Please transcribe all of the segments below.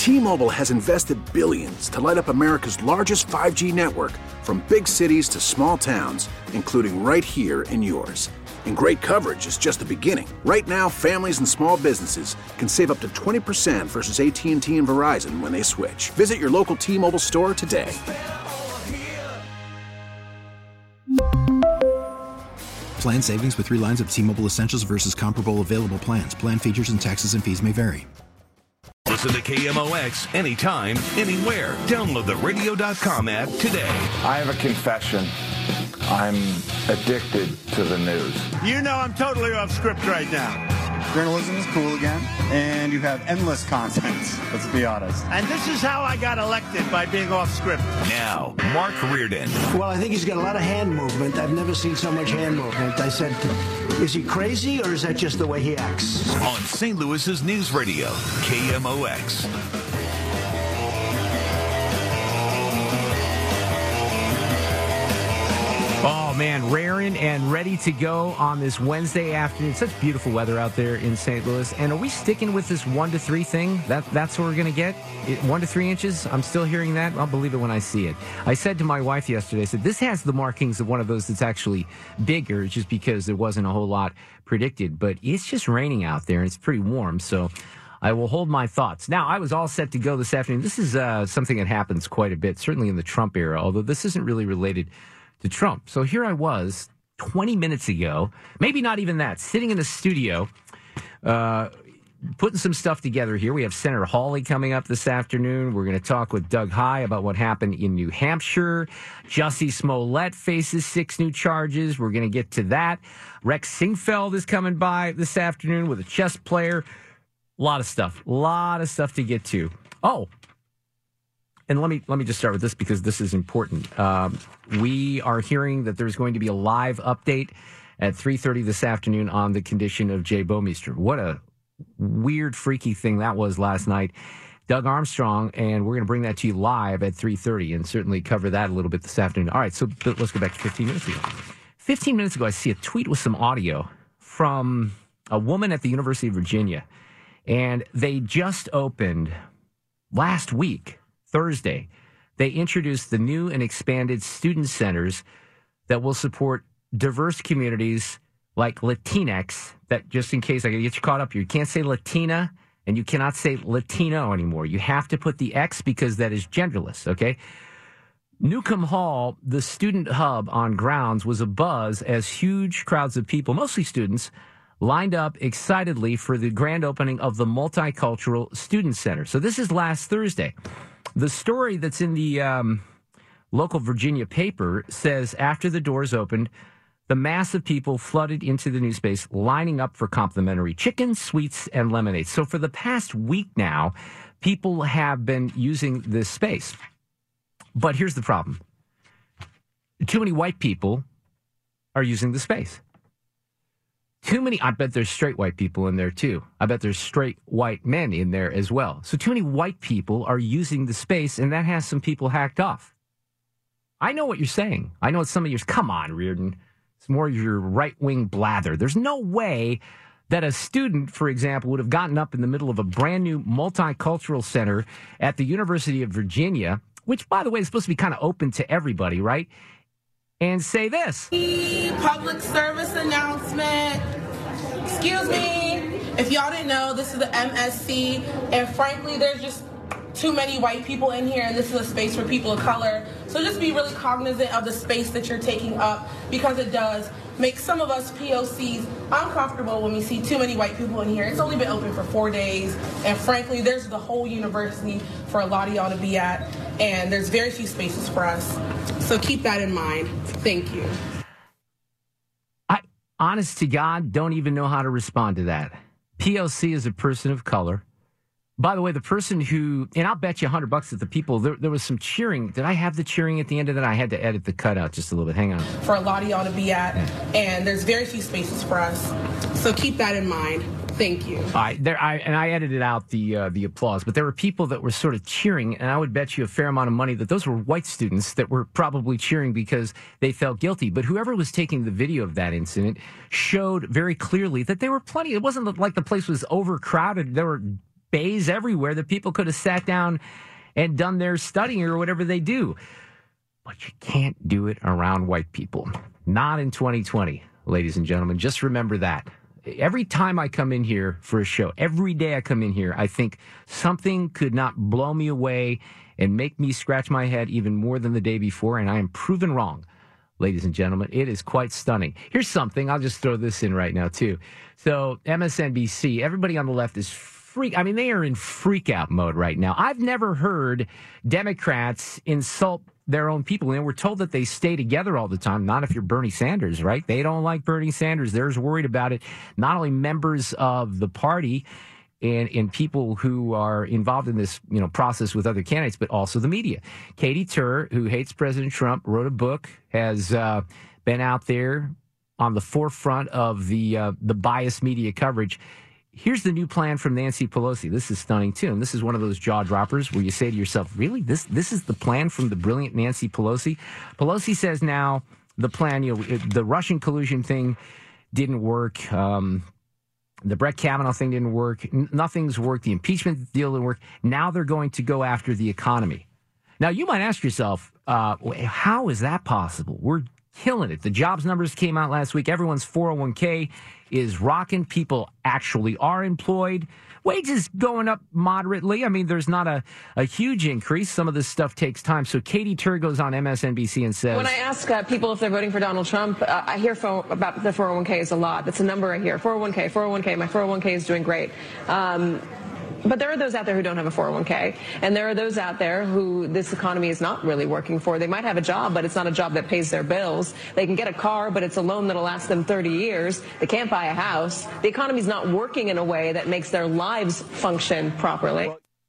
T-Mobile has invested billions to light up America's largest 5G network, from big cities to small towns, including right here in yours. And great coverage is just the beginning. Right now, families and small businesses can save up to 20% versus AT&T and Verizon when they switch. Visit your local T-Mobile store today. Plan savings with 3 lines of T-Mobile Essentials versus comparable available plans. Plan features and taxes and fees may vary. Listen to KMOX anytime, anywhere. Download the radio.com app today. I have a confession. I'm addicted to the news. You know I'm totally off script right now. Journalism is cool again, and you have endless content, let's be honest. And this is how I got elected, by being off script. Now, Mark Reardon. Well, I think he's got a lot of hand movement. I've never seen so much hand movement. I said, is he crazy, or is that just the way he acts? On St. Louis's News Radio, KMOX. Oh, man, raring and ready to go on this Wednesday afternoon. Such beautiful weather out there in St. Louis. And are we sticking with this 1 to 3 thing? That's what we're going to get? 1 to 3 inches? I'm still hearing that. I'll believe it when I see it. I said to my wife yesterday, I said, this has the markings of one of those that's actually bigger, just because there wasn't a whole lot predicted. But it's just raining out there, and it's pretty warm, so I will hold my thoughts. Now, I was all set to go this afternoon. This is something that happens quite a bit, certainly in the Trump era, although this isn't really related to Trump. So here I was 20 minutes ago, maybe not even that, sitting in the studio, putting some stuff together here. We have Senator Hawley coming up this afternoon. We're going to talk with Doug Heye about what happened in New Hampshire. Jussie Smollett faces 6 new charges. We're going to get to that. Rex Sinquefield is coming by this afternoon with a chess player. A lot of stuff to get to. Oh, and let me just start with this, because this is important. We are hearing that there's going to be a live update at 3:30 this afternoon on the condition of Jay Bomeister. What a weird, freaky thing that was last night. Doug Armstrong, and we're going to bring that to you live at 3:30 and certainly cover that a little bit this afternoon. All right, so let's go back to 15 minutes ago. 15 minutes ago, I see a tweet with some audio from a woman at the University of Virginia, and they just opened last week, Thursday. They introduced the new and expanded student centers that will support diverse communities like Latinx. That, just in case I can get you caught up here, you can't say Latina and you cannot say Latino anymore. You have to put the X because that is genderless, okay? Newcomb Hall, the student hub on grounds, was abuzz as huge crowds of people, mostly students, lined up excitedly for the grand opening of the Multicultural Student Center. So this is last Thursday. The story that's in the local Virginia paper says after the doors opened, the mass of people flooded into the new space, lining up for complimentary chicken, sweets, and lemonade. So for the past week now, people have been using this space. But here's the problem. Too many white people are using the space. Too many, I bet there's straight white people in there too. I bet there's straight white men in there as well. So too many white people are using the space, and that has some people hacked off. I know what you're saying. I know what some of yours, come on, Reardon. It's more your right-wing blather. There's no way that a student, for example, would have gotten up in the middle of a brand new multicultural center at the University of Virginia, which, by the way, is supposed to be kind of open to everybody, right? And say this. Public service announcement. Excuse me. If y'all didn't know, this is the MSC, and frankly, there's just too many white people in here, and this is a space for people of color. So just be really cognizant of the space that you're taking up, because it does make some of us POCs uncomfortable when we see too many white people in here. It's only been open for 4 days, and frankly, there's the whole university for a lot of y'all to be at, and there's very few spaces for us. So keep that in mind. Thank you. I, honest to God, don't even know how to respond to that. POC is a person of color. By the way, the person who, and I'll bet you $100 that the people, there was some cheering. Did I have the cheering at the end of that? I had to edit the cutout just a little bit. Hang on. For a lot of y'all to be at, and there's very few spaces for us. So keep that in mind. Thank you. I edited out the applause, but there were people that were sort of cheering, and I would bet you a fair amount of money that those were white students that were probably cheering because they felt guilty. But whoever was taking the video of that incident showed very clearly that there were plenty. It wasn't like the place was overcrowded. There were bays everywhere that people could have sat down and done their studying or whatever they do. But you can't do it around white people. Not in 2020, ladies and gentlemen. Just remember that. Every time I come in here for a show, every day I come in here, I think something could not blow me away and make me scratch my head even more than the day before, and I am proven wrong. Ladies and gentlemen, it is quite stunning. Here's something. I'll just throw this in right now, too. So MSNBC, everybody on the left is they are in freak out mode right now. I've never heard Democrats insult their own people. And we're told that they stay together all the time. Not if you're Bernie Sanders, right? They don't like Bernie Sanders. They're worried about it. Not only members of the party and people who are involved in this, process with other candidates, but also the media. Katie Tur, who hates President Trump, wrote a book, has been out there on the forefront of the biased media coverage. Here's the new plan from Nancy Pelosi. This is stunning, too. And this is one of those jaw droppers where you say to yourself, really? This is the plan from the brilliant Nancy Pelosi? Pelosi says now the plan, the Russian collusion thing didn't work. The Brett Kavanaugh thing didn't work. Nothing's worked. The impeachment deal didn't work. Now they're going to go after the economy. Now, you might ask yourself, how is that possible? We're killing it. The jobs numbers came out last week. Everyone's 401k is rocking. People actually are employed. Wages going up moderately. I mean, there's not a huge increase. Some of this stuff takes time. So Katie Tur goes on MSNBC and says, when I ask people if they're voting for Donald Trump, I hear about the 401ks a lot. That's a number I hear. 401k, my 401k is doing great. But there are those out there who don't have a 401k, and there are those out there who this economy is not really working for. They might have a job, but it's not a job that pays their bills. They can get a car, but it's a loan that'll last them 30 years. They can't buy a house. The economy's not working in a way that makes their lives function properly.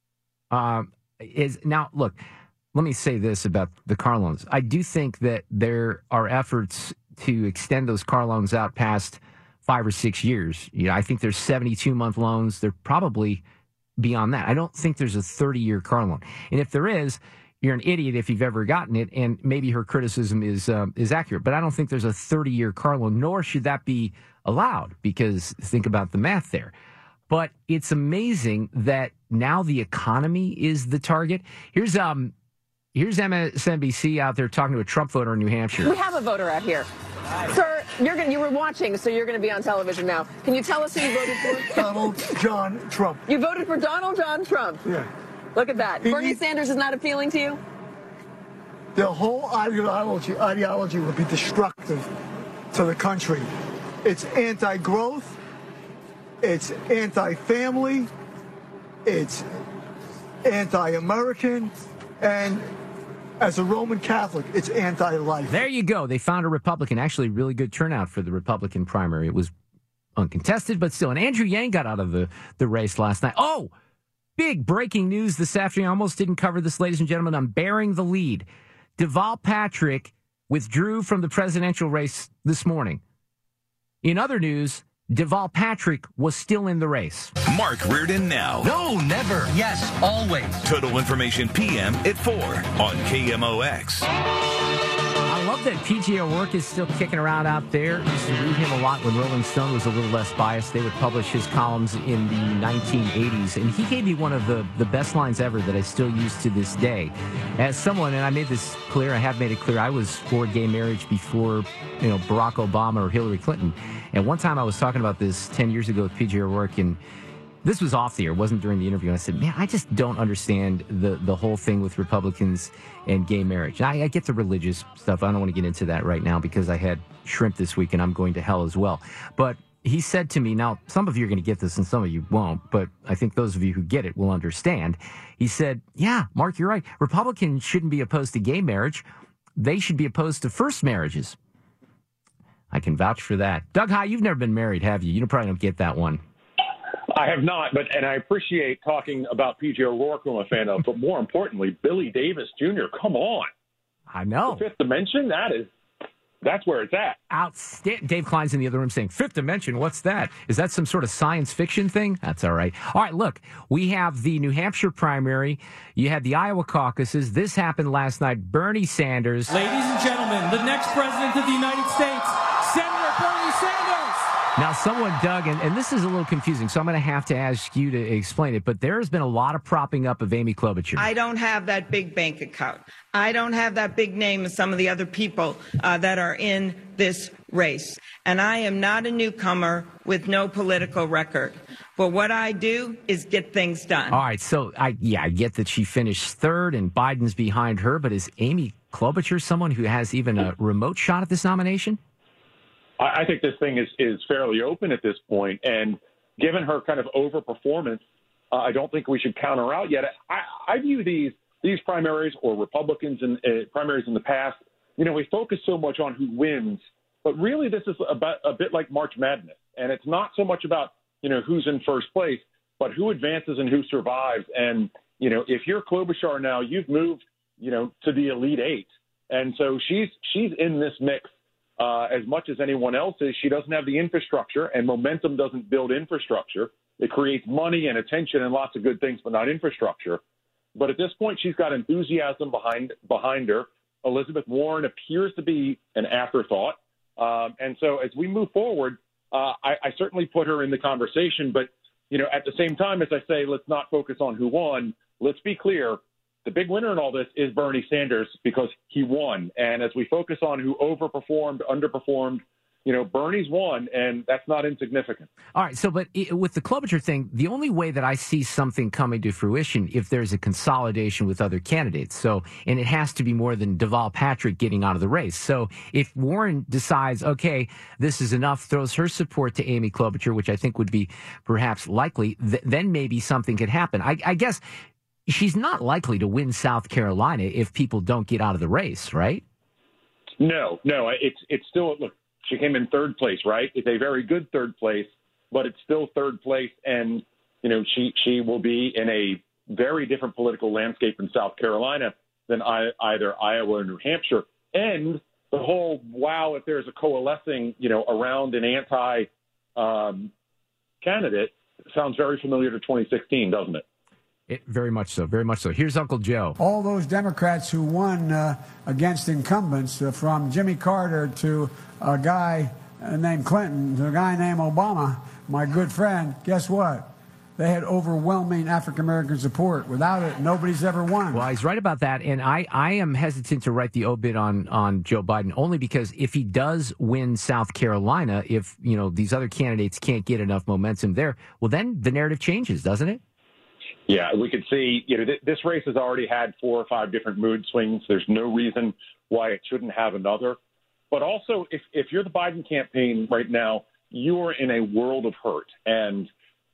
Now, look, let me say this about the car loans. I do think that there are efforts to extend those car loans out past 5 or 6 years. I think there's 72-month loans. They're probably beyond that. I don't think there's a 30-year car loan. And if there is, you're an idiot if you've ever gotten it, and maybe her criticism is accurate. But I don't think there's a 30-year car loan, nor should that be allowed, because think about the math there. But it's amazing that now the economy is the target. Here's MSNBC out there talking to a Trump voter in New Hampshire. We have a voter out here. Sir, you were watching, so you're going to be on television now. Can you tell us who you voted for? Donald John Trump. You voted for Donald John Trump? Yeah. Look at that. Bernie Sanders is not appealing to you? The whole ideology would be destructive to the country. It's anti-growth. It's anti-family. It's anti-American. And as a Roman Catholic, it's anti-life. There you go. They found a Republican. Actually, really good turnout for the Republican primary. It was uncontested, but still. And Andrew Yang got out of the race last night. Oh, big breaking news this afternoon. I almost didn't cover this, ladies and gentlemen. I'm bearing the lead. Deval Patrick withdrew from the presidential race this morning. In other news, Deval Patrick was still in the race. Mark Reardon now. No, never. Yes, always. Total Information PM at 4 on KMOX. I love that PJ O'Rourke is still kicking around out there. I used to read him a lot when Rolling Stone was a little less biased. They would publish his columns in the 1980s, and he gave me one of the best lines ever that I still use to this day. As someone, and I made this clear, I have made it clear, I was for gay marriage before Barack Obama or Hillary Clinton. And one time I was talking about this 10 years ago with PJ O'Rourke, and this was off the air, wasn't during the interview. And I said, man, I just don't understand the whole thing with Republicans and gay marriage. I get the religious stuff. I don't want to get into that right now because I had shrimp this week and I'm going to hell as well. But he said to me, now, some of you are going to get this and some of you won't, but I think those of you who get it will understand. He said, yeah, Mark, you're right. Republicans shouldn't be opposed to gay marriage. They should be opposed to first marriages. I can vouch for that. Doug High, you've never been married, have you? You probably don't get that one. I have not, and I appreciate talking about P.J. O'Rourke, who I'm a fan of, but more importantly, Billy Davis Jr., come on. I know. The Fifth Dimension, that's where it's at. Outstanding. Dave Klein's in the other room saying, Fifth Dimension, what's that? Is that some sort of science fiction thing? That's all right. All right, look, we have the New Hampshire primary. You had the Iowa caucuses. This happened last night. Bernie Sanders. Ladies and gentlemen, the next president of the United States, Senator Bernie Sanders. Now, someone, Doug, and this is a little confusing, so I'm going to have to ask you to explain it, but there has been a lot of propping up of Amy Klobuchar. I don't have that big bank account. I don't have that big name as some of the other people that are in this race. And I am not a newcomer with no political record. But what I do is get things done. All right, so I get that she finished third and Biden's behind her, but is Amy Klobuchar someone who has even a remote shot at this nomination? I think this thing is fairly open at this point, and given her kind of overperformance, I don't think we should count her out yet. I view these primaries or Republicans in primaries in the past, we focus so much on who wins, but really this is about a bit like March Madness, and it's not so much about who's in first place, but who advances and who survives. And if you're Klobuchar now, you've moved to the Elite Eight, and so she's in this mix. As much as anyone else is. She doesn't have the infrastructure, and momentum doesn't build infrastructure. It creates money and attention and lots of good things, but not infrastructure. But at this point, she's got enthusiasm behind her. Elizabeth Warren appears to be an afterthought. And so as we move forward, I certainly put her in the conversation. But, at the same time, as I say, let's not focus on who won. Let's be clear. The big winner in all this is Bernie Sanders because he won. And as we focus on who overperformed, underperformed, Bernie's won, and that's not insignificant. All right. So, but with the Klobuchar thing, the only way that I see something coming to fruition if there's a consolidation with other candidates. So, and it has to be more than Deval Patrick getting out of the race. So if Warren decides, okay, this is enough, throws her support to Amy Klobuchar, which I think would be perhaps likely, then maybe something could happen. I guess she's not likely to win South Carolina if people don't get out of the race, right? No, it's still, look, she came in third place, right? It's a very good third place, but it's still third place. And, she will be in a very different political landscape in South Carolina than either Iowa or New Hampshire. And the whole, if there's a coalescing, around an candidate sounds very familiar to 2016, doesn't it? Very much so. Very much so. Here's Uncle Joe. All those Democrats who won against incumbents, from Jimmy Carter to a guy named Clinton to a guy named Obama, my good friend, guess what? They had overwhelming African-American support. Without it, nobody's ever won. Well, he's right about that. And I am hesitant to write the obit on Joe Biden, only because if he does win South Carolina, if, these other candidates can't get enough momentum there, well, then the narrative changes, doesn't it? Yeah, we could see, this race has already had 4 or 5 different mood swings. There's no reason why it shouldn't have another. But also, if you're the Biden campaign right now, you're in a world of hurt. And,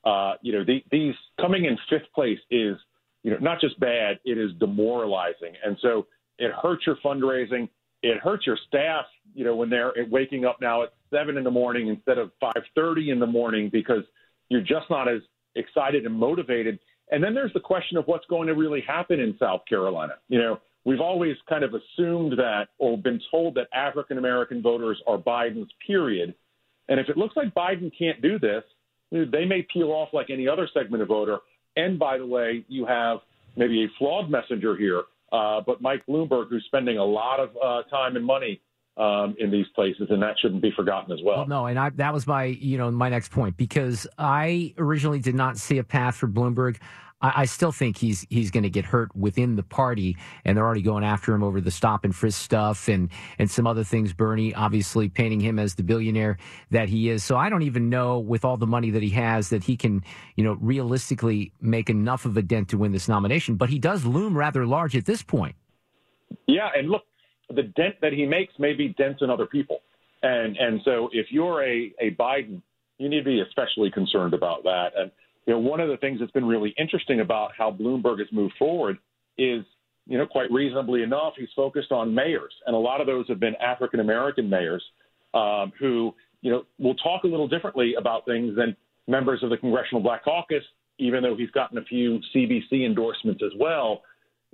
these coming in 5th place is, not just bad, it is demoralizing. And so it hurts your fundraising. It hurts your staff, when they're waking up now at 7 in the morning instead of 5:30 in the morning because you're just not as excited and motivated. And then there's the question of what's going to really happen in South Carolina. We've always kind of assumed that or been told that African-American voters are Biden's, period. And if it looks like Biden can't do this, they may peel off like any other segment of voter. And by the way, you have maybe a flawed messenger here, but Mike Bloomberg, who's spending a lot of time and money in these places, and that shouldn't be forgotten as well. No, and that was my next point, because I originally did not see a path for Bloomberg. I still think he's going to get hurt within the party, and they're already going after him over the stop and frisk stuff and some other things. Bernie obviously painting him as the billionaire that he is. So I don't even know, with all the money that he has, that he can, realistically make enough of a dent to win this nomination. But he does loom rather large at this point. Yeah, and look, the dent that he makes may be dents in other people. And so if you're a Biden, you need to be especially concerned about that. And one of the things that's been really interesting about how Bloomberg has moved forward is, quite reasonably enough, he's focused on mayors. And a lot of those have been African-American mayors who, will talk a little differently about things than members of the Congressional Black Caucus, even though he's gotten a few CBC endorsements as well.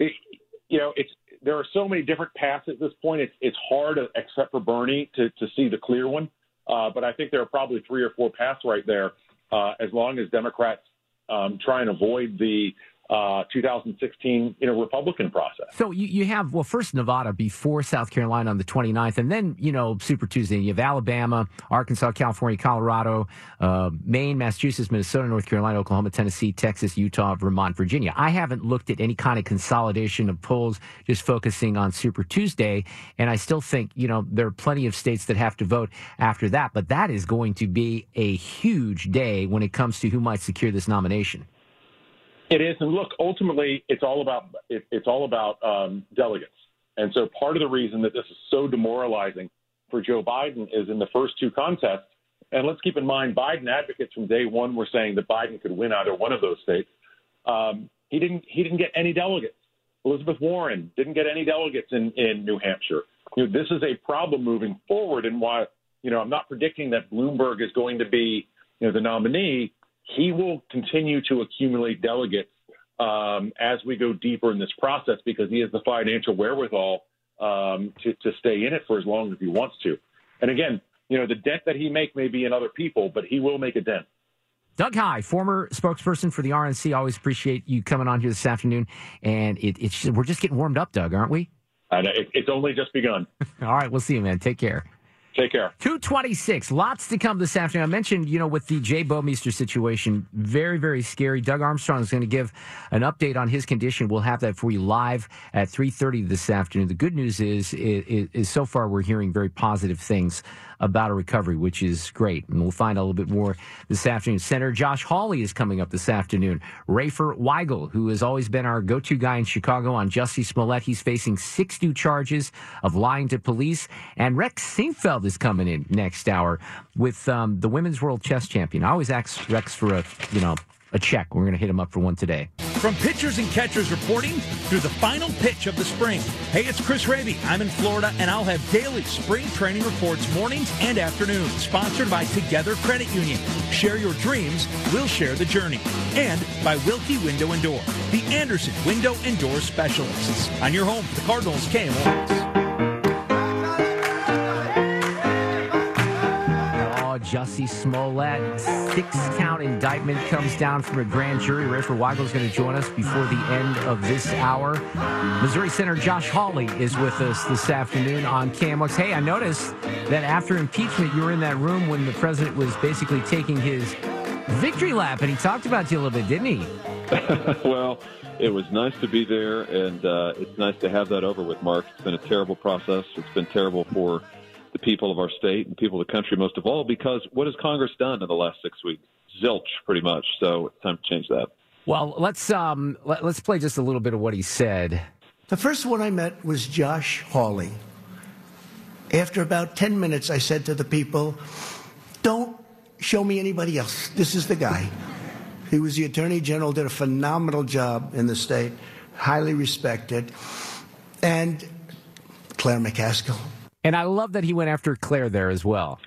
There are so many different paths at this point. It's hard, except for Bernie, to see the clear one. But I think there are probably 3 or 4 paths right there. As long as Democrats try and avoid the 2016, Republican process. So you have, well, first Nevada before South Carolina on the 29th, and then, Super Tuesday, you have Alabama, Arkansas, California, Colorado, Maine, Massachusetts, Minnesota, North Carolina, Oklahoma, Tennessee, Texas, Utah, Vermont, Virginia. I haven't looked at any kind of consolidation of polls, just focusing on Super Tuesday, and I still think, there are plenty of states that have to vote after that, but that is going to be a huge day when it comes to who might secure this nomination. It is, and look, ultimately, it's all about delegates. And so part of the reason that this is so demoralizing for Joe Biden is in the first two contests. And let's keep in mind, Biden advocates from day one were saying that Biden could win either one of those states. He didn't get any delegates. Elizabeth Warren didn't get any delegates in New Hampshire. This is a problem moving forward, and why I'm not predicting that Bloomberg is going to be the nominee. He will continue to accumulate delegates as we go deeper in this process because he has the financial wherewithal to stay in it for as long as he wants to. And again, the dent that he make may be in other people, but he will make a dent. Doug Heye, former spokesperson for the RNC. Always appreciate you coming on here this afternoon. And we're just getting warmed up, Doug, aren't we? It's only just begun. All right, we'll see you, man. Take care. Take care. 2:26. Lots to come this afternoon. I mentioned, with the Jay Bouwmeester situation, very, very scary. Doug Armstrong is going to give an update on his condition. We'll have that for you live at 3:30 this afternoon. The good news is so far we're hearing very positive things about a recovery, which is great. And we'll find out a little bit more this afternoon. Senator Josh Hawley is coming up this afternoon. Rafer Weigel, who has always been our go-to guy in Chicago on Jussie Smollett, he's facing 6 new charges of lying to police. And Rex Sinquefield is coming in next hour with the Women's World Chess Champion. I always ask Rex for a check. We're going to hit him up for one today. From pitchers and catchers reporting through the final pitch of the spring. Hey, it's Chris Raby. I'm in Florida, and I'll have daily spring training reports mornings and afternoons. Sponsored by Together Credit Union. Share your dreams. We'll share the journey. And by Wilkie Window and Door, the Anderson Window and Door Specialists. On your home for the Cardinals, KMOX. Jussie Smollett, 6-count indictment comes down from a grand jury. Rafer Weigel is going to join us before the end of this hour. Missouri Senator Josh Hawley is with us this afternoon on KMOX. Hey, I noticed that after impeachment, you were in that room when the president was basically taking his victory lap, and he talked about you a little bit, didn't he? Well, it was nice to be there, and it's nice to have that over with, Mark. It's been a terrible process. It's been terrible for the people of our state and people of the country most of all, because what has Congress done in the last 6 weeks? Zilch, pretty much. So it's time to change that. Well, let's play just a little bit of what he said. The first one I met was Josh Hawley. After about 10 minutes, I said to the people, don't show me anybody else. This is the guy. He was the Attorney General, did a phenomenal job in the state, highly respected. And Claire McCaskill. And I love that he went after Claire there as well.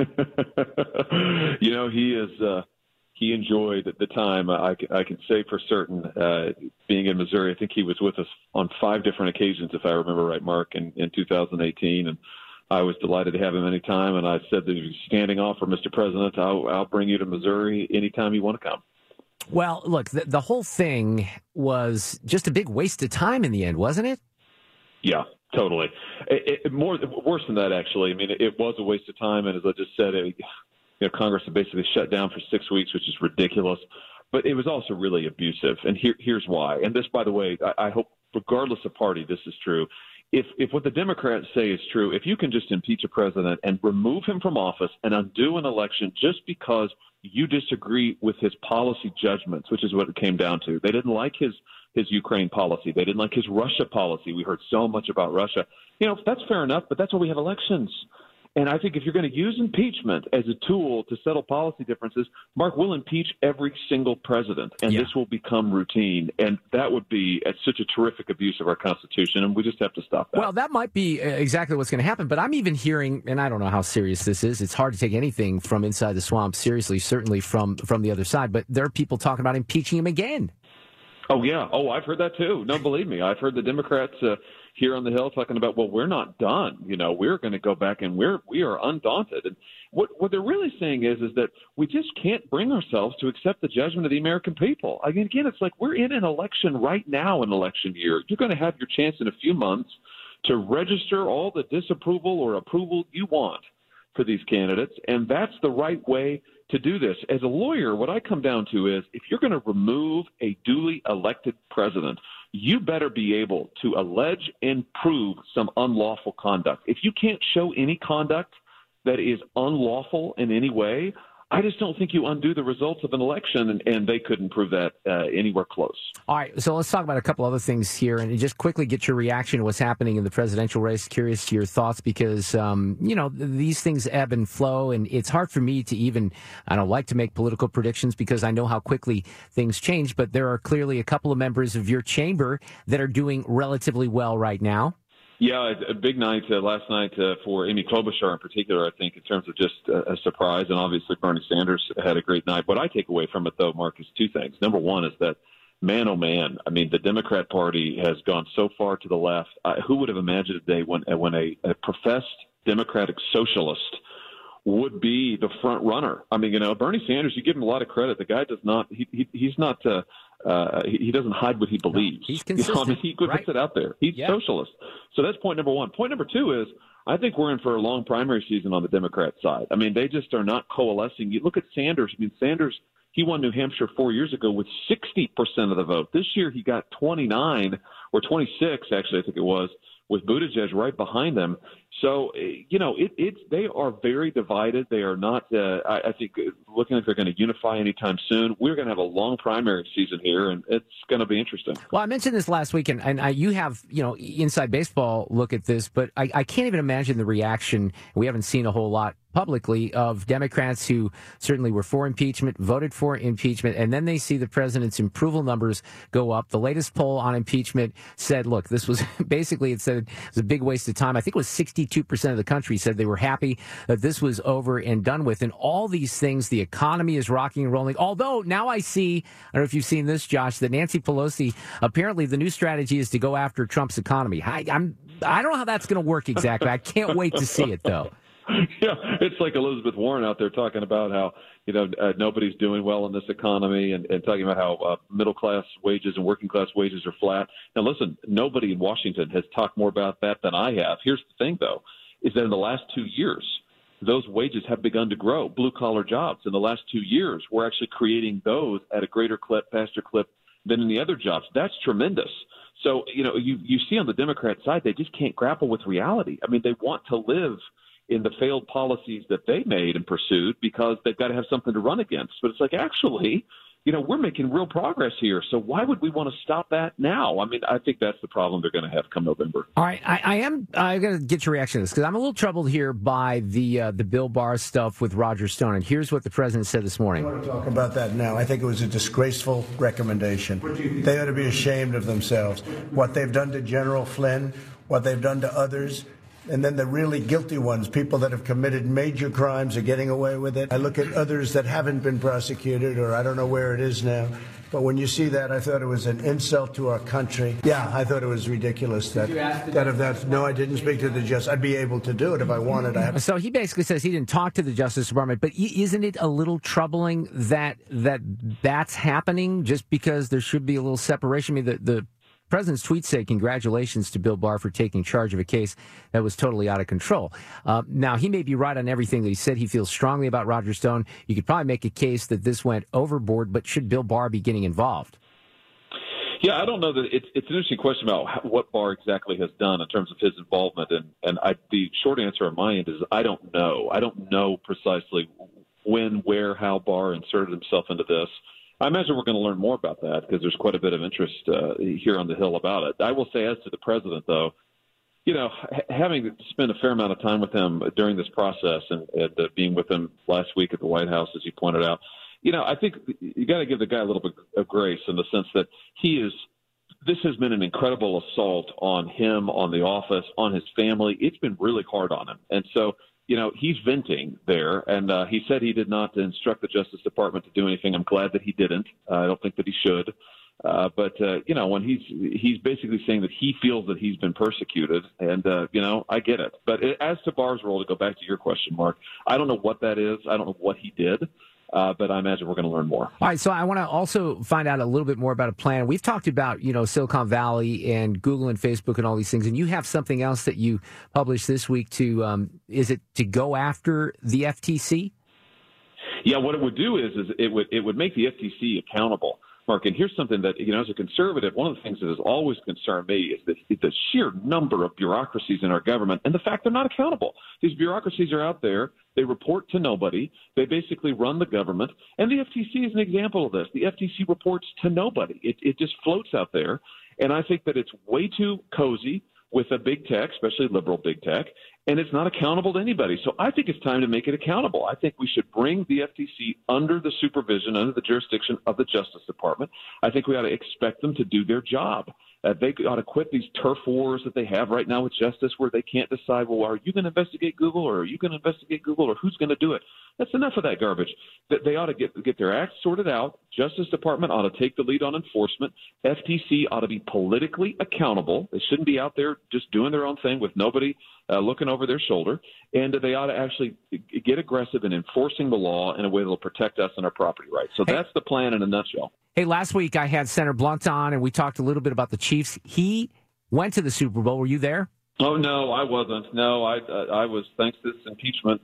He enjoyed the time. I can say for certain, being in Missouri, I think he was with us on 5 different occasions, if I remember right, Mark, in 2018. And I was delighted to have him anytime. And I said that he was standing off for Mr. President. I'll bring you to Missouri anytime you want to come. Well, look, the whole thing was just a big waste of time in the end, wasn't it? Yeah. Totally. Worse than that, actually. I mean, it was a waste of time, and as I just said, Congress had basically shut down for 6 weeks, which is ridiculous. But it was also really abusive, and here's why. And this, by the way, I hope, regardless of party, this is true. If what the Democrats say is true, if you can just impeach a president and remove him from office and undo an election just because you disagree with his policy judgments, which is what it came down to. They didn't like his Ukraine policy. They didn't like his Russia policy. We heard so much about Russia. That's fair enough, but that's why we have elections. And I think if you're going to use impeachment as a tool to settle policy differences, Mark, will impeach every single president, and this will become routine. And that would be such a terrific abuse of our Constitution, and we just have to stop that. Well, that might be exactly what's going to happen. But I'm even hearing, and I don't know how serious this is, it's hard to take anything from inside the swamp seriously, certainly from the other side, but there are people talking about impeaching him again. Oh, yeah. Oh, I've heard that too. No, believe me. I've heard the Democrats here on the Hill talking about, well, we're not done. We're going to go back and we are undaunted. And what they're really saying is that we just can't bring ourselves to accept the judgment of the American people. I mean, again, it's like we're in an election right now, an election year. You're going to have your chance in a few months to register all the disapproval or approval you want for these candidates, and that's the right way to do this. As a lawyer, what I come down to is if you're going to remove a duly elected president, you better be able to allege and prove some unlawful conduct. If you can't show any conduct that is unlawful in any way, I just don't think you undo the results of an election, and they couldn't prove that anywhere close. All right, so let's talk about a couple other things here, and just quickly get your reaction to what's happening in the presidential race. Curious to your thoughts because, these things ebb and flow, and it's hard for me to even, I don't like to make political predictions because I know how quickly things change, but there are clearly a couple of members of your chamber that are doing relatively well right now. Yeah, a big night last night for Amy Klobuchar in particular, I think, in terms of just a surprise. And obviously Bernie Sanders had a great night. What I take away from it, though, Mark, is two things. Number one is that, man, oh, man, I mean, the Democrat Party has gone so far to the left. Who would have imagined a day when a professed Democratic socialist would be the front runner? I mean, Bernie Sanders, you give him a lot of credit. The guy does not he's not he doesn't hide what he believes. He's consistent. He puts it out there. He's socialist. So that's point number one. Point number two is I think we're in for a long primary season on the Democrat side. I mean, they just are not coalescing. You look at Sanders. I mean, Sanders, he won New Hampshire 4 years ago with 60% of the vote. This year he got 29 or 26, actually, I think it was, with Buttigieg right behind them. So, they are very divided. They are not, I think, looking like they're going to unify anytime soon. We're going to have a long primary season here, and it's going to be interesting. Well, I mentioned this last week, and you have, inside baseball look at this, but I can't even imagine the reaction. We haven't seen a whole lot publicly of Democrats who certainly were for impeachment, voted for impeachment, and then they see the president's approval numbers go up. The latest poll on impeachment said, look, this was basically, it said it was a big waste of time. I think it was 62% of the country said they were happy that this was over and done with. And all these things, the economy is rocking and rolling. Although now I see, I don't know if you've seen this, Josh, that Nancy Pelosi, apparently the new strategy is to go after Trump's economy. I don't know how that's going to work exactly. I can't wait to see it, though. Yeah, it's like Elizabeth Warren out there talking about how, nobody's doing well in this economy and talking about how middle-class wages and working-class wages are flat. Now, listen, nobody in Washington has talked more about that than I have. Here's the thing, though, is that in the last 2 years, those wages have begun to grow. Blue-collar jobs in the last 2 years, we're actually creating those at a greater clip, faster clip than in the other jobs. That's tremendous. So, you see on the Democrat side, they just can't grapple with reality. I mean, they want to live in the failed policies that they made and pursued because they've got to have something to run against. But it's like, actually, we're making real progress here. So why would we want to stop that now? I mean, I think that's the problem they're going to have come November. All right. I'm going to get your reaction to this because I'm a little troubled here by the Bill Barr stuff with Roger Stone. And here's what the president said this morning. I want to talk about that now. I think it was a disgraceful recommendation. They ought to be ashamed of themselves. What they've done to General Flynn, what they've done to others. And then the really guilty ones, people that have committed major crimes are getting away with it. I look at others that haven't been prosecuted, or I don't know where it is now. But when you see that, I thought it was an insult to our country. Yeah, I thought it was ridiculous. No, I didn't speak to the justice. I'd be able to do it if I wanted. So he basically says he didn't talk to the Justice Department. But isn't it a little troubling that that's happening just because there should be a little separation? I mean, the president's tweets say congratulations to Bill Barr for taking charge of a case that was totally out of control. Now, he may be right on everything that he said. He feels strongly about Roger Stone. You could probably make a case that this went overboard, but should Bill Barr be getting involved? Yeah, I don't know that it's an interesting question about what Barr exactly has done in terms of his involvement. And the short answer on my end is I don't know. I don't know precisely when, where, how Barr inserted himself into this. I imagine we're going to learn more about that because there's quite a bit of interest here on the Hill about it. I will say as to the president, though, having spent a fair amount of time with him during this process and being with him last week at the White House, as you pointed out, I think you got to give the guy a little bit of grace in the sense that this has been an incredible assault on him, on the office, on his family. It's been really hard on him. And so, he's venting there, and he said he did not instruct the Justice Department to do anything. I'm glad that he didn't. I don't think that he should. But when he's basically saying that he feels that he's been persecuted, and I get it. But as to Barr's role, to go back to your question, Mark, I don't know what that is. I don't know what he did. But I imagine we're going to learn more. All right, so I want to also find out a little bit more about a plan. We've talked about, Silicon Valley and Google and Facebook and all these things, and you have something else that you published this week is it to go after the FTC? Yeah, what it would do is it would make the FTC accountable, Mark. And here's something that, as a conservative, one of the things that has always concerned me is the sheer number of bureaucracies in our government and the fact they're not accountable. These bureaucracies are out there. They report to nobody. They basically run the government. And the FTC is an example of this. The FTC reports to nobody. It just floats out there. And I think that it's way too cozy with a big tech, especially liberal big tech, and it's not accountable to anybody. So I think it's time to make it accountable. I think we should bring the FTC under the supervision, under the jurisdiction of the Justice Department. I think we ought to expect them to do their job. They ought to quit these turf wars that they have right now with justice where they can't decide, well, are you going to investigate Google or are you going to investigate Google or who's going to do it? That's enough of that garbage. They ought to get their act sorted out. Justice Department ought to take the lead on enforcement. FTC ought to be politically accountable. They shouldn't be out there just doing their own thing with nobody looking over their shoulder. And they ought to actually get aggressive in enforcing the law in a way that will protect us and our property rights. So that's the plan in a nutshell. Hey, last week I had Senator Blunt on, and we talked a little bit about the Chiefs. He went to the Super Bowl. Were you there? Oh, no, I wasn't. No, I was, thanks to this impeachment,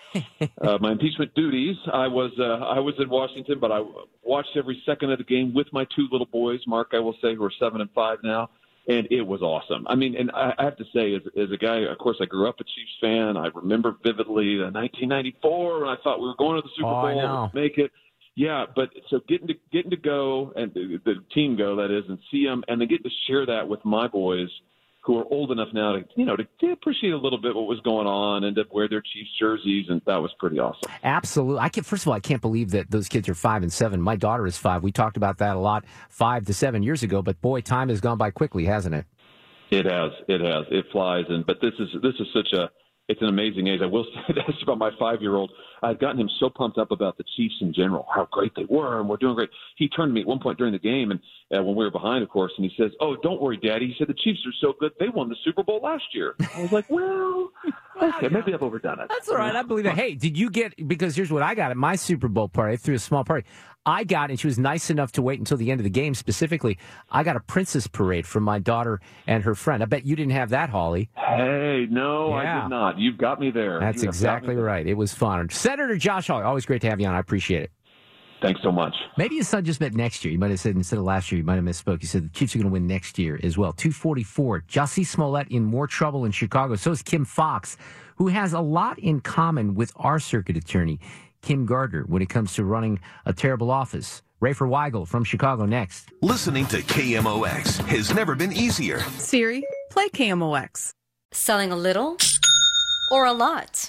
my impeachment duties, I was in Washington, but I watched every second of the game with my two little boys, Mark, I will say, who are 7 and 5 now, and it was awesome. I mean, and I have to say, as a guy, of course, I grew up a Chiefs fan. I remember vividly 1994 when I thought we were going to the Super Bowl, make it. Yeah, but so getting to go, and the team go, that is, and see them, and then get to share that with my boys who are old enough now to appreciate a little bit what was going on and to wear their Chiefs jerseys, and that was pretty awesome. Absolutely. First of all, I can't believe that those kids are 5 and 7. My daughter is 5. We talked about that a lot 5 to 7 years ago, but boy, time has gone by quickly, hasn't it? It has. It flies, but this is it's an amazing age. I will say this about my 5-year-old. I've gotten him so pumped up about the Chiefs in general, how great they were, and we're doing great. He turned to me at one point during the game, and when we were behind, of course, and he says, "Oh, don't worry, Daddy." He said, "The Chiefs are so good, they won the Super Bowl last year." I was like, well, okay, maybe I've overdone it. That's all right. I believe that. Hey, did you get, because here's what I got at my Super Bowl party. I threw a small party. I got, and she was nice enough to wait until the end of the game specifically, I got a princess parade from my daughter and her friend. I bet you didn't have that, Holly. Hey, no, I did not. You've got me there. That's exactly right. It was fun. Senator Josh Hawley, always great to have you on. I appreciate it. Thanks so much. Maybe his son just meant next year. He might have said instead of last year, he might have misspoke. He said the Chiefs are going to win next year as well. 244. Jussie Smollett in more trouble in Chicago. So is Kim Foxx, who has a lot in common with our circuit attorney, Kim Gardner, when it comes to running a terrible office. Rafer Weigel from Chicago next. Listening to KMOX has never been easier. Siri, play KMOX. Selling a little or a lot?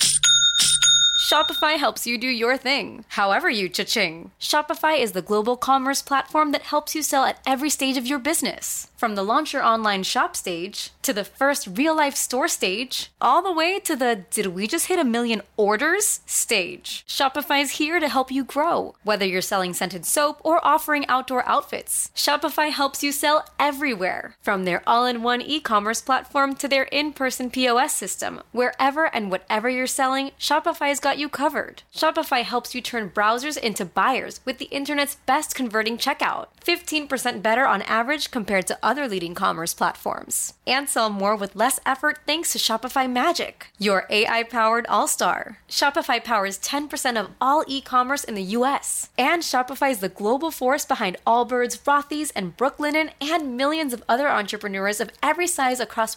Shopify helps you do your thing, however you cha-ching. Shopify is the global commerce platform that helps you sell at every stage of your business. From the launch your online shop stage, to the first real-life store stage, all the way to the did we just hit 1 million orders stage. Shopify is here to help you grow. Whether you're selling scented soap or offering outdoor outfits, Shopify helps you sell everywhere. From their all-in-one e-commerce platform to their in-person POS system, wherever and whatever you're selling, Shopify's got you covered. Shopify helps you turn browsers into buyers with the internet's best converting checkout. 15% better on average compared to other leading commerce platforms. And sell more with less effort thanks to Shopify Magic, your AI-powered all-star. Shopify powers 10% of all e-commerce in the U.S. And Shopify is the global force behind Allbirds, Rothy's, and Brooklinen, and millions of other entrepreneurs of every size across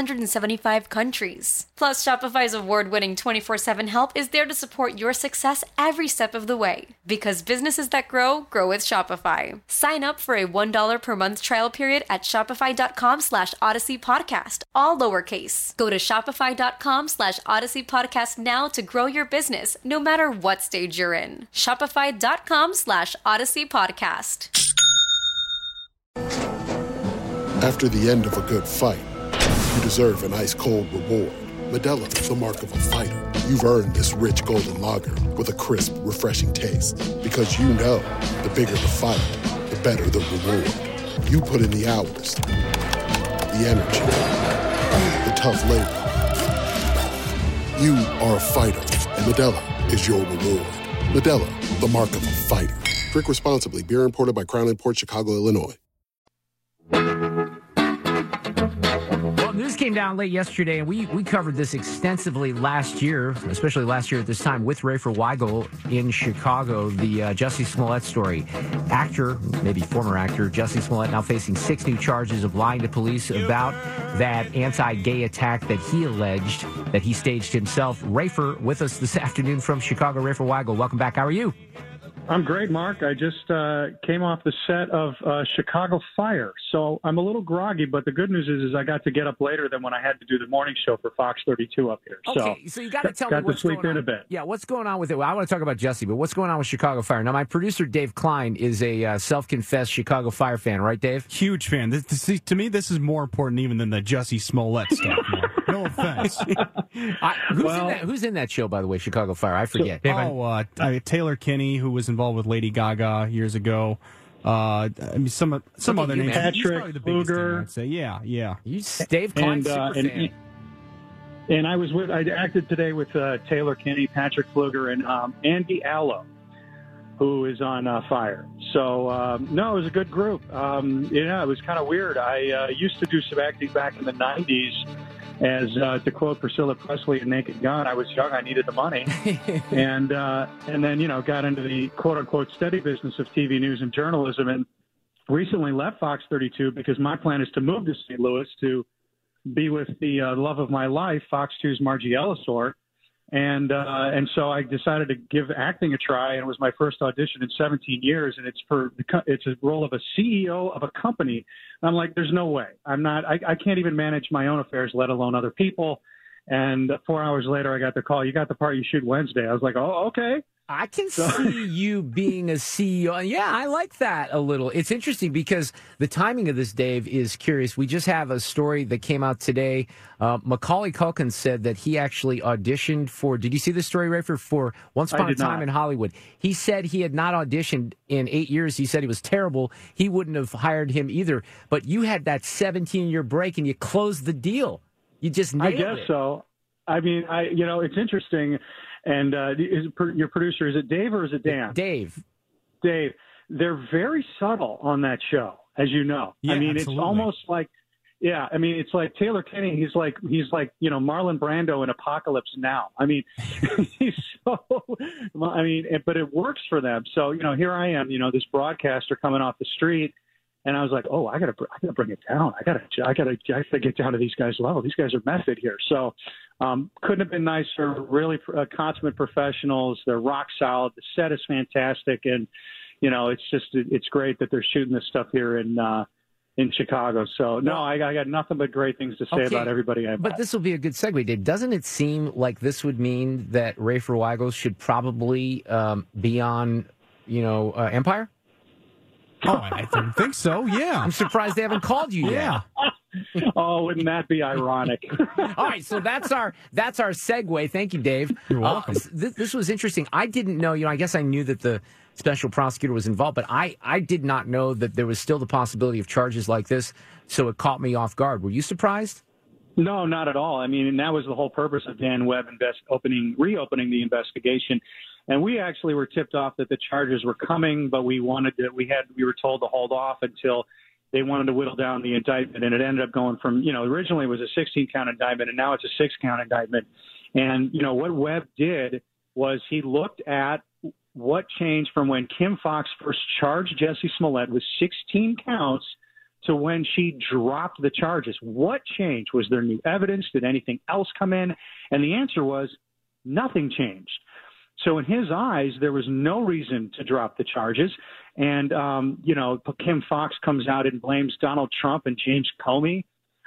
175 countries. Plus, Shopify's award-winning 24/7 help is there to support your success every step of the way. Because businesses that grow, grow with Shopify. Sign up for a $1 per month trial period at shopify.com/Odyssey Podcast, all lowercase. Go to shopify.com/Odyssey Podcast now to grow your business, no matter what stage you're in. Shopify.com/Odyssey Podcast. After the end of a good fight, you deserve an ice-cold reward. Modelo is the mark of a fighter. You've earned this rich golden lager with a crisp, refreshing taste. Because you know, the bigger the fight, the better the reward. You put in the hours, the energy, the tough labor. You are a fighter, and Modelo is your reward. Modelo, the mark of a fighter. Drink responsibly. Beer imported by Crown Imports, Chicago, Illinois. Well, news came down late yesterday, and we covered this extensively last year, especially last year at this time, with Rafer Weigel in Chicago, the Jussie Smollett story. Actor, maybe former actor, Jussie Smollett now facing 6 new charges of lying to police about that anti-gay attack that he alleged that he staged himself. Rafer with us this afternoon from Chicago. Rafer Weigel, welcome back. How are you? I'm great, Mark. I just came off the set of Chicago Fire, so I'm a little groggy, but the good news is I got to get up later than when I had to do the morning show for Fox 32 up here. Okay, so you got to tell me what's going on. Got to sleep in a bit. Yeah, what's going on with it? Well, I want to talk about Jussie, but what's going on with Chicago Fire? Now, my producer, Dave Klein, is a self-confessed Chicago Fire fan, right, Dave? Huge fan. To me, this is more important even than the Jussie Smollett stuff. No offense. Who's in that show, by the way, Chicago Fire? I forget. Taylor Kinney, who was involved with Lady Gaga years ago. Some other names. Patrick Luger. I'd say. Yeah. Dave Klein, super fan. And I acted today with Taylor Kinney, Patrick Fluger, and Andy Allo, who is on Fire. So, no, it was a good group. It was kind of weird. I used to do some acting back in the 90s. As to quote Priscilla Presley in Naked Gun, I was young, I needed the money, and then got into the quote unquote steady business of TV news and journalism, and recently left Fox 32 because my plan is to move to St. Louis to be with the love of my life, Fox 2's Margie Ellisor. And so I decided to give acting a try, and it was my first audition in 17 years, and it's a role of a CEO of a company. And I'm like, there's no way. I can't even manage my own affairs, let alone other people. And 4 hours later, I got the call. You got the part you shoot Wednesday. I was like, oh, okay. I can see you being a CEO. Yeah, I like that a little. It's interesting because the timing of this, Dave, is curious. We just have a story that came out today. Macaulay Culkin said that he actually auditioned for, did you see this story, Rafer, for Once Upon a Time in Hollywood? He said he had not auditioned in 8 years. He said he was terrible. He wouldn't have hired him either. But you had that 17-year break and you closed the deal. You just nailed it. I guess so. I mean, it's interesting. And your producer, is it Dave or is it Dan? Dave. They're very subtle on that show, as you know. Yeah, I mean, absolutely. It's almost like, it's like Taylor Kinney. He's like Marlon Brando in Apocalypse Now. I mean, but it works for them. So, here I am, this broadcaster coming off the street. And I was like, oh, I gotta bring it down. I gotta get down to these guys' level. These guys are method here. So, couldn't have been nicer. Really consummate professionals. They're rock solid. The set is fantastic, and it's great that they're shooting this stuff here in Chicago. So I got nothing but great things to say about everybody I met. But this will be a good segue, Dave. Doesn't it seem like this would mean that Rafer Weigel should probably be on, Empire? Oh, I think so, yeah. I'm surprised they haven't called you yet. Oh, wouldn't that be ironic? All right, so that's our segue. Thank you, Dave. You're welcome. This was interesting. I didn't know, I guess I knew that the special prosecutor was involved, but I did not know that there was still the possibility of charges like this, so it caught me off guard. Were you surprised? No, not at all. I mean, and that was the whole purpose of Dan Webb reopening the investigation. And we actually were tipped off that the charges were coming, but we were told to hold off until they wanted to whittle down the indictment. And it ended up going from, originally it was a 16-count indictment, and now it's a 6-count indictment. And, what Webb did was he looked at what changed from when Kim Foxx first charged Jussie Smollett with 16 counts to when she dropped the charges. What changed? Was there new evidence? Did anything else come in? And the answer was nothing changed. So in his eyes, there was no reason to drop the charges. And, Kim Foxx comes out and blames Donald Trump and James Comey.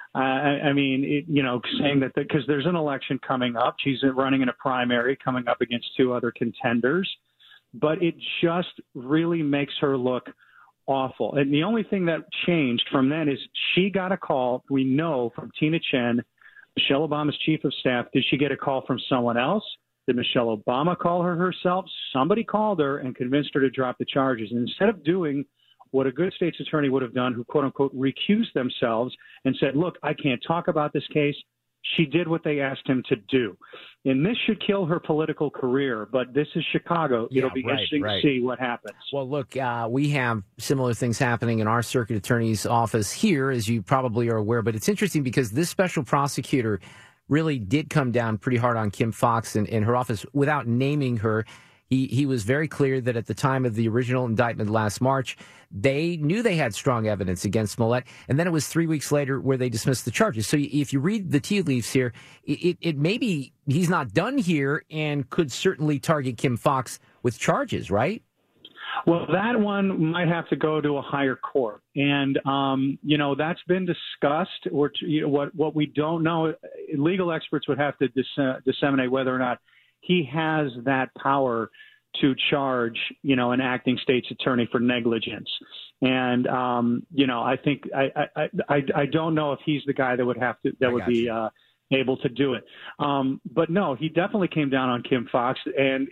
Saying that because there's an election coming up. She's running in a primary coming up against 2 other contenders. But it just really makes her look awful. And the only thing that changed from then is she got a call, we know, from Tina Chen, Michelle Obama's chief of staff. Did she get a call from someone else? Did Michelle Obama call her herself? Somebody called her and convinced her to drop the charges. And instead of doing what a good state's attorney would have done, who quote unquote recused themselves and said, look, I can't talk about this case. She did what they asked him to do. And this should kill her political career, but this is Chicago. It'll be interesting to see what happens. Well, look, we have similar things happening in our circuit attorney's office here, as you probably are aware. But it's interesting because this special prosecutor really did come down pretty hard on Kim Foxx and her office without naming her. He was very clear that at the time of the original indictment last March, they knew they had strong evidence against Smollett, and then it was 3 weeks later where they dismissed the charges. So if you read the tea leaves here, it may be he's not done here and could certainly target Kim Foxx with charges, right? Well, that one might have to go to a higher court. And, that's been discussed. Or what we don't know, legal experts would have to disseminate whether or not he has that power to charge, an acting state's attorney for negligence. And, I think I don't know if he's the guy that would be able to do it. But no, he definitely came down on Kim Foxx. And,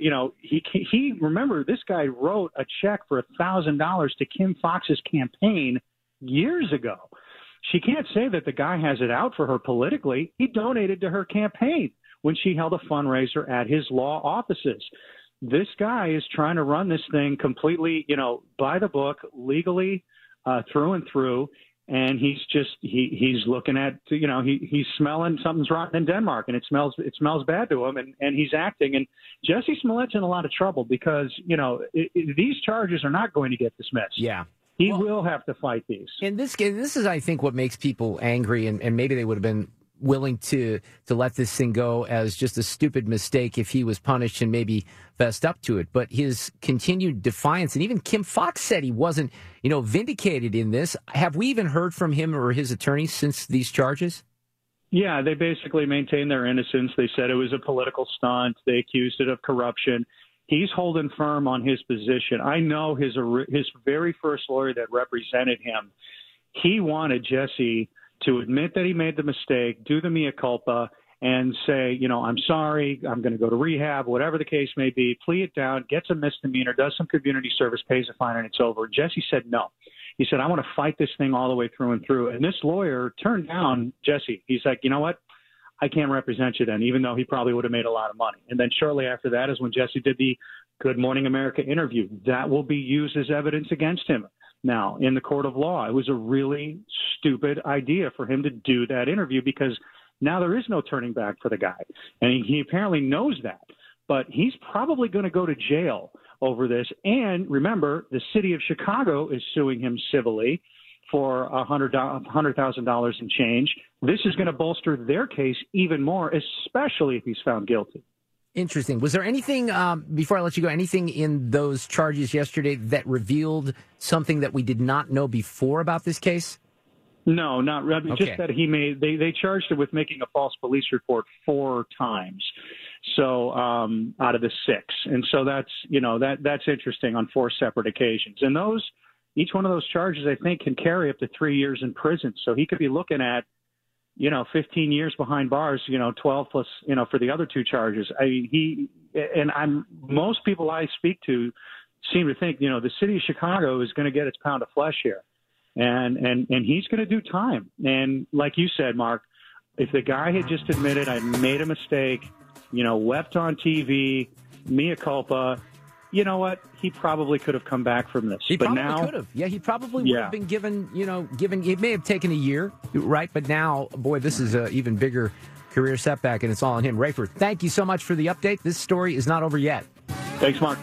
he remember, this guy wrote a check for $1,000 to Kim Foxx's campaign years ago. She can't say that the guy has it out for her politically. He donated to her campaign when she held a fundraiser at his law offices. This guy is trying to run this thing completely, by the book, legally, through and through. And he's looking at, he's smelling something's rotten in Denmark, and it smells bad to him, and he's acting. And Jesse Smollett's in a lot of trouble because, these charges are not going to get dismissed. Yeah. He will have to fight these. In this case, this is, I think, what makes people angry, and maybe they would have been willing to let this thing go as just a stupid mistake if he was punished and maybe fessed up to it. But his continued defiance, and even Kim Foxx said he wasn't, vindicated in this. Have we even heard from him or his attorney since these charges? Yeah, they basically maintained their innocence. They said it was a political stunt. They accused it of corruption. He's holding firm on his position. I know his very first lawyer that represented him, he wanted Jesse to admit that he made the mistake, do the mea culpa, and say, I'm sorry, I'm going to go to rehab, whatever the case may be, plea it down, gets a misdemeanor, does some community service, pays a fine, and it's over. Jesse said no. He said, I want to fight this thing all the way through and through. And this lawyer turned down Jesse. He's like, you know what? I can't represent you then, even though he probably would have made a lot of money. And then shortly after that is when Jesse did the Good Morning America interview. That will be used as evidence against him now in the court of law. It was a really stupid idea for him to do that interview because now there is no turning back for the guy. And he apparently knows that. But he's probably going to go to jail over this. And remember, the city of Chicago is suing him civilly for $100,000 in change. This is going to bolster their case even more, especially if he's found guilty. Interesting. Was there anything, before I let you go, anything in those charges yesterday that revealed something that we did not know before about this case? No, not really. Okay. Just that they charged him with making a false police report 4 times. So out of the 6. And so that's interesting on 4 separate occasions. And each one of those charges, I think, can carry up to 3 years in prison. So he could be looking at 15 years behind bars, 12 plus, for the other 2 charges. Most people I speak to seem to think, the city of Chicago is going to get its pound of flesh here. And he's going to do time. And like you said, Mark, if the guy had just admitted I made a mistake, wept on TV, mea culpa, you know what? He probably could have come back from this. He probably could have. Yeah, he probably would have been given, it may have taken a year, right? But now, boy, this is an even bigger career setback, and it's all on him. Rafer, thank you so much for the update. This story is not over yet. Thanks, Mark.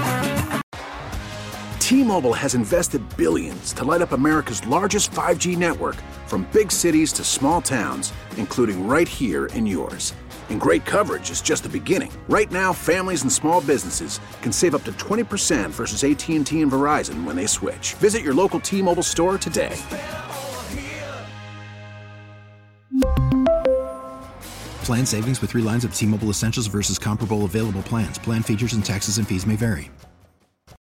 T-Mobile has invested billions to light up America's largest 5G network, from big cities to small towns, including right here in yours. And great coverage is just the beginning. Right now, families and small businesses can save up to 20% versus AT&T and Verizon when they switch. Visit your local T-Mobile store today. Plan savings with 3 lines of T-Mobile Essentials versus comparable available plans. Plan features and taxes and fees may vary.